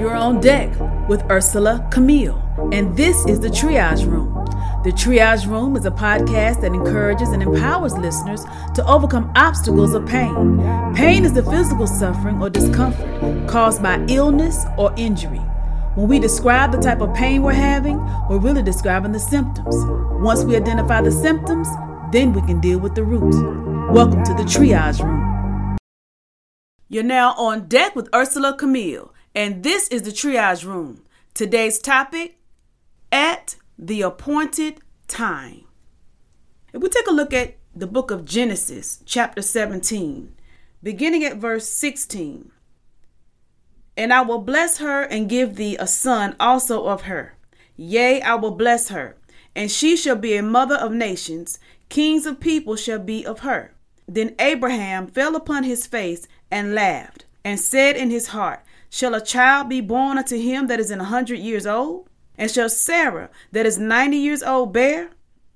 You're on deck with Ursula Camille, and this is The Triage Room. The Triage Room is a podcast that encourages and empowers listeners to overcome obstacles of pain. Pain is the physical suffering or discomfort caused by illness or injury. When we describe the type of pain we're having, we're really describing the symptoms. Once we identify the symptoms, then we can deal with the root. Welcome to The Triage Room. You're now on deck with Ursula Camille, and this is The Triage Room. Today's topic, at the appointed time. If we take a look at the book of Genesis, chapter 17, beginning at verse 16. And I will bless her and give thee a son also of her. Yea, I will bless her, and she shall be a mother of nations. Kings of people shall be of her. Then Abraham fell upon his face and laughed, and said in his heart, Shall a child be born unto him that is 100 years old? And shall Sarah, that is 90 years old, bear?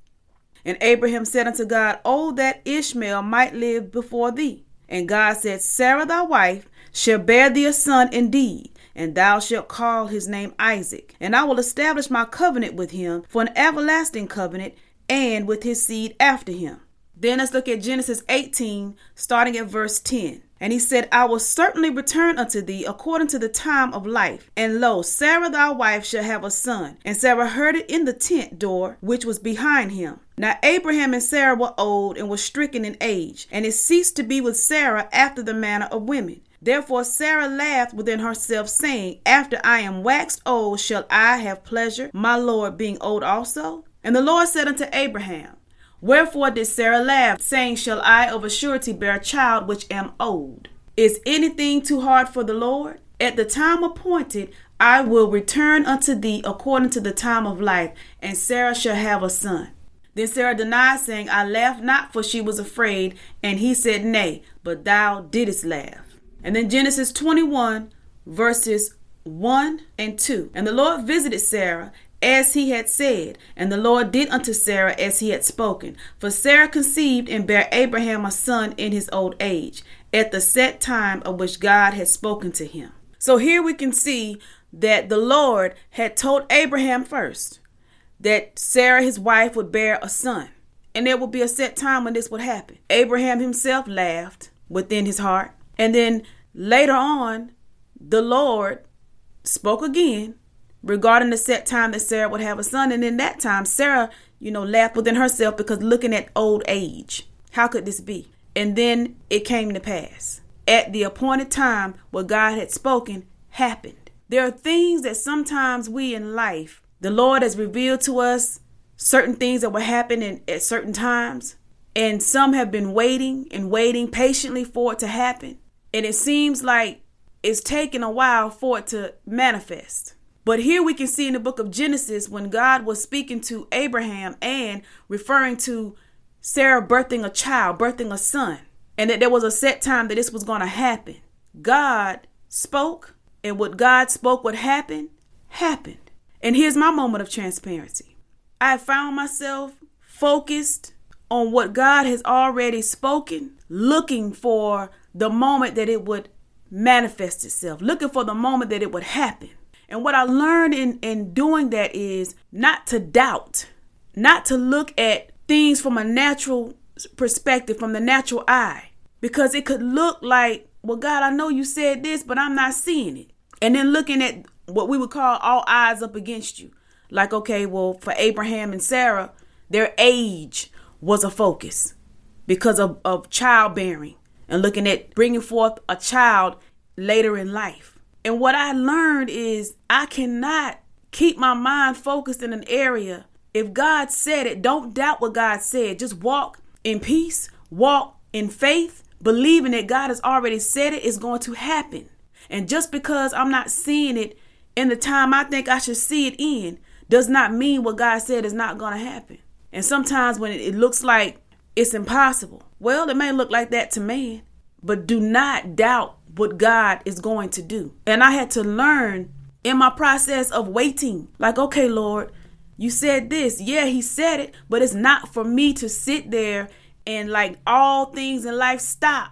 And Abraham said unto God, Oh, that Ishmael might live before thee. And God said, Sarah thy wife shall bear thee a son indeed, and thou shalt call his name Isaac. And I will establish my covenant with him for an everlasting covenant, and with his seed after him. Then let's look at Genesis 18, starting at verse 10. And he said, I will certainly return unto thee according to the time of life. And lo, Sarah thy wife shall have a son. And Sarah heard it in the tent door which was behind him. Now Abraham and Sarah were old and were stricken in age, and it ceased to be with Sarah after the manner of women. Therefore Sarah laughed within herself, saying, After I am waxed old, shall I have pleasure, my Lord being old also? And the Lord said unto Abraham, Wherefore did Sarah laugh, saying, Shall I of a surety bear a child which am old? Is anything too hard for the Lord? At the time appointed, I will return unto thee according to the time of life, and Sarah shall have a son. Then Sarah denied, saying, I laughed not, for she was afraid. And he said, Nay, but thou didst laugh. And then Genesis 21, verses 1 and 2. And the Lord visited Sarah, as he had said, and the Lord did unto Sarah as he had spoken. For Sarah conceived and bare Abraham a son in his old age, at the set time of which God had spoken to him. So here we can see that the Lord had told Abraham first that Sarah, his wife, would bear a son. And there would be a set time when this would happen. Abraham himself laughed within his heart. And then later on, the Lord spoke again regarding the set time that Sarah would have a son. And in that time, Sarah, laughed within herself because looking at old age, how could this be? And then it came to pass. At the appointed time, what God had spoken happened. There are things that sometimes we in life, the Lord has revealed to us certain things that will happen at certain times. And some have been waiting and waiting patiently for it to happen. And it seems like it's taken a while for it to manifest. But here we can see in the book of Genesis when God was speaking to Abraham and referring to Sarah birthing a child, birthing a son, and that there was a set time that this was going to happen. God spoke, and what God spoke would happen, happened. And here's my moment of transparency. I found myself focused on what God has already spoken, looking for the moment that it would manifest itself, looking for the moment that it would happen. And what I learned in doing that is not to doubt, not to look at things from a natural perspective, from the natural eye, because it could look like, well, God, I know you said this, but I'm not seeing it. And then looking at what we would call all eyes up against you. Like, okay, well, for Abraham and Sarah, their age was a focus because of childbearing and looking at bringing forth a child later in life. And what I learned is I cannot keep my mind focused in an area. If God said it, don't doubt what God said. Just walk in peace, walk in faith, believing that God has already said it is going to happen. And just because I'm not seeing it in the time I think I should see it in, does not mean what God said is not going to happen. And sometimes when it looks like it's impossible, well, it may look like that to man, but do not doubt what God is going to do. And I had to learn in my process of waiting, like, okay, Lord, you said this. Yeah, he said it, but it's not for me to sit there and like all things in life stop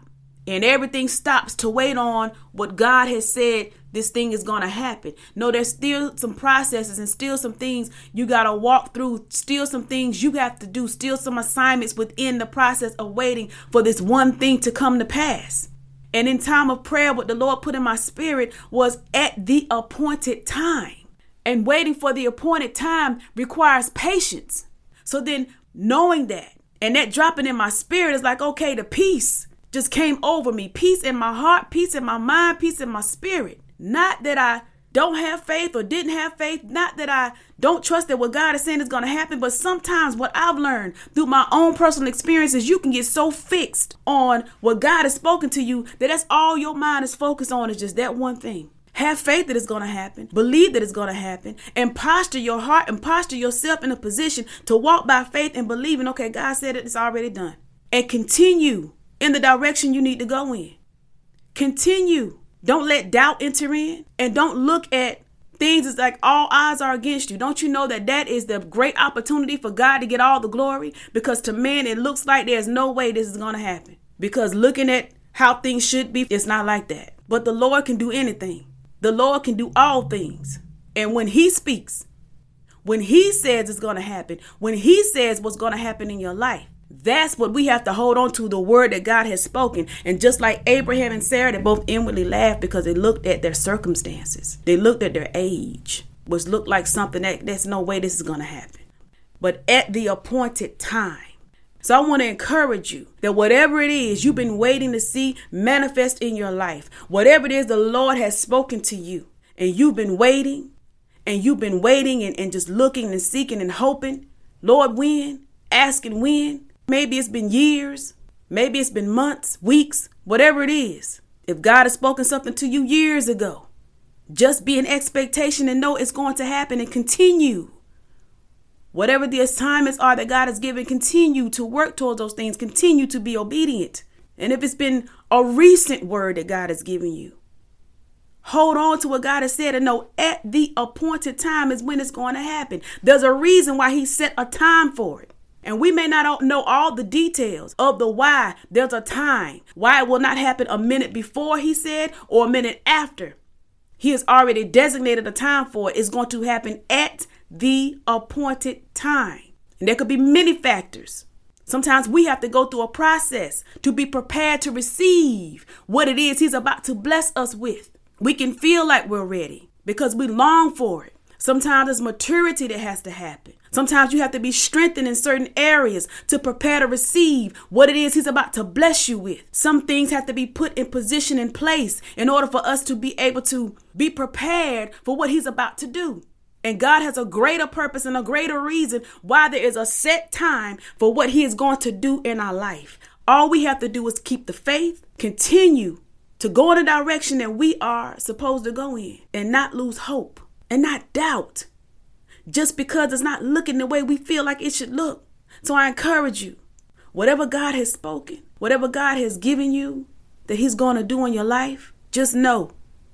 and everything stops to wait on what God has said this thing is going to happen. No, there's still some processes and still some things you got to walk through, still some things you have to do, still some assignments within the process of waiting for this one thing to come to pass. And in time of prayer, what the Lord put in my spirit was at the appointed time. And waiting for the appointed time requires patience. So then knowing that and that dropping in my spirit is like, okay, the peace just came over me. Peace in my heart, peace in my mind, peace in my spirit. Not that I don't have faith or didn't have faith. Not that I don't trust that what God is saying is going to happen. But sometimes what I've learned through my own personal experiences, you can get so fixed on what God has spoken to you that that's all your mind is focused on is just that one thing. Have faith that it's going to happen. Believe that it's going to happen. And posture your heart and posture yourself in a position to walk by faith and believing, okay, God said it, it's already done. And continue in the direction you need to go in. Continue. Don't let doubt enter in. And don't look at things as like all odds are against you. Don't you know that that is the great opportunity for God to get all the glory? Because to man, it looks like there's no way this is going to happen. Because looking at how things should be, it's not like that. But the Lord can do anything. The Lord can do all things. And when he speaks, when he says it's going to happen, when he says what's going to happen in your life, that's what we have to hold on to, the word that God has spoken. And just like Abraham and Sarah, they both inwardly laughed because they looked at their circumstances. They looked at their age, which looked like something that's no way this is going to happen. But at the appointed time. So I want to encourage you that whatever it is you've been waiting to see manifest in your life, whatever it is the Lord has spoken to you, and you've been waiting and just looking and seeking and hoping, Lord, when? Asking when? Maybe it's been years, maybe it's been months, weeks, whatever it is. If God has spoken something to you years ago, just be in expectation and know it's going to happen and continue. Whatever the assignments are that God has given, continue to work towards those things. Continue to be obedient. And if it's been a recent word that God has given you, hold on to what God has said and know at the appointed time is when it's going to happen. There's a reason why he set a time for it. And we may not know all the details of the why. There's a time why it will not happen a minute before he said or a minute after. He has already designated a time for it. It's going to happen at the appointed time. And there could be many factors. Sometimes we have to go through a process to be prepared to receive what it is he's about to bless us with. We can feel like we're ready because we long for it. Sometimes there's maturity that has to happen. Sometimes you have to be strengthened in certain areas to prepare to receive what it is he's about to bless you with. Some things have to be put in position in place in order for us to be able to be prepared for what he's about to do. And God has a greater purpose and a greater reason why there is a set time for what he is going to do in our life. All we have to do is keep the faith, continue to go in the direction that we are supposed to go in, and not lose hope and not doubt just because it's not looking the way we feel like it should look. So I encourage you, whatever God has spoken, whatever God has given you that he's going to do in your life, just know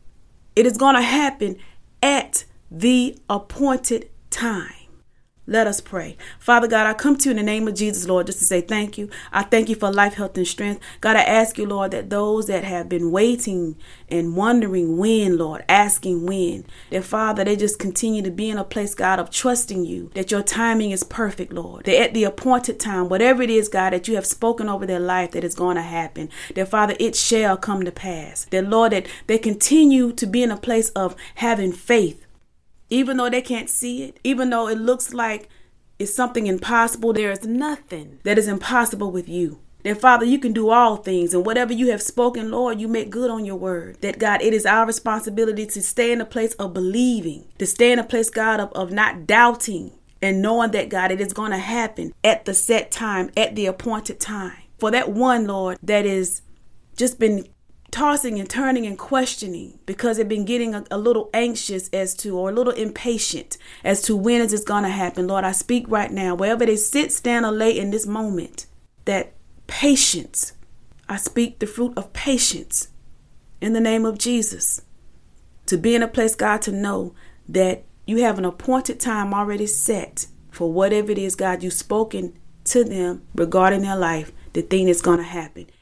it is going to happen at the appointed time. Let us pray. Father God, I come to you in the name of Jesus, Lord, just to say thank you. I thank you for life, health, and strength. God, I ask you, Lord, that those that have been waiting and wondering when, Lord, asking when, that Father, they just continue to be in a place, God, of trusting you, that your timing is perfect, Lord, that at the appointed time, whatever it is, God, that you have spoken over their life that is going to happen, that Father, it shall come to pass. That Lord, that they continue to be in a place of having faith. Even though they can't see it, even though it looks like it's something impossible, there is nothing that is impossible with you. That Father, you can do all things, and whatever you have spoken, Lord, you make good on your word. That God, it is our responsibility to stay in a place of believing, to stay in a place, God, of not doubting and knowing that, God, it is going to happen at the set time, at the appointed time. For that one, Lord, that is just been tossing and turning and questioning because they've been getting a little anxious as to, or a little impatient as to when is this going to happen. Lord, I speak right now, wherever they sit, stand, or lay in this moment, that patience, I speak the fruit of patience in the name of Jesus, to be in a place, God, to know that you have an appointed time already set for whatever it is, God, you've spoken to them regarding their life, the thing that's going to happen.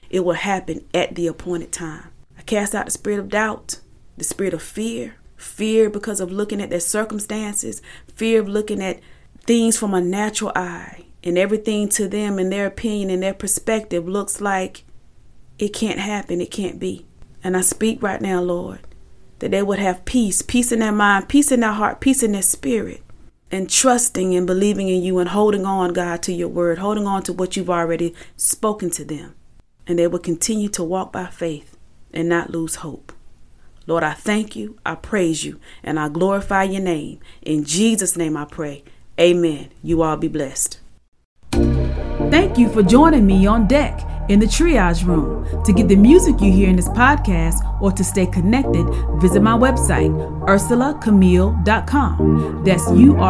it will happen at the appointed time. I cast out the spirit of doubt, the spirit of fear because of looking at their circumstances, fear of looking at things from a natural eye, and everything to them, in their opinion, in their perspective, looks like it can't happen, it can't be. And I speak right now, Lord, that they would have peace in their mind, peace in their heart, peace in their spirit, and trusting and believing in you and holding on, God, to your word, holding on to what you've already spoken to them. And they will continue to walk by faith and not lose hope. Lord, I thank you, I praise you, and I glorify your name. In Jesus' name I pray. Amen. You all be blessed. Thank you for joining me on deck in the Triage Room. To get the music you hear in this podcast or to stay connected, visit my website, UrsulaCamille.com. That's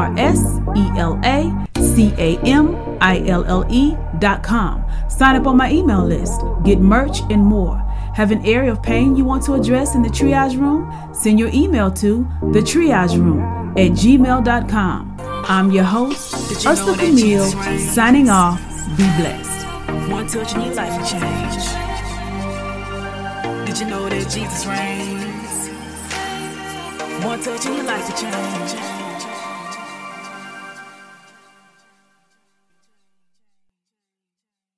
UrsulaCamille.com. Sign up on my email list, get merch and more. Have an area of pain you want to address in the Triage Room? Send your email to thetriageroom@gmail.com. I'm your host, Ursula Camille, signing off. Be blessed. One touch and your life will change. Did you know that Jesus reigns? One touch and your life will change.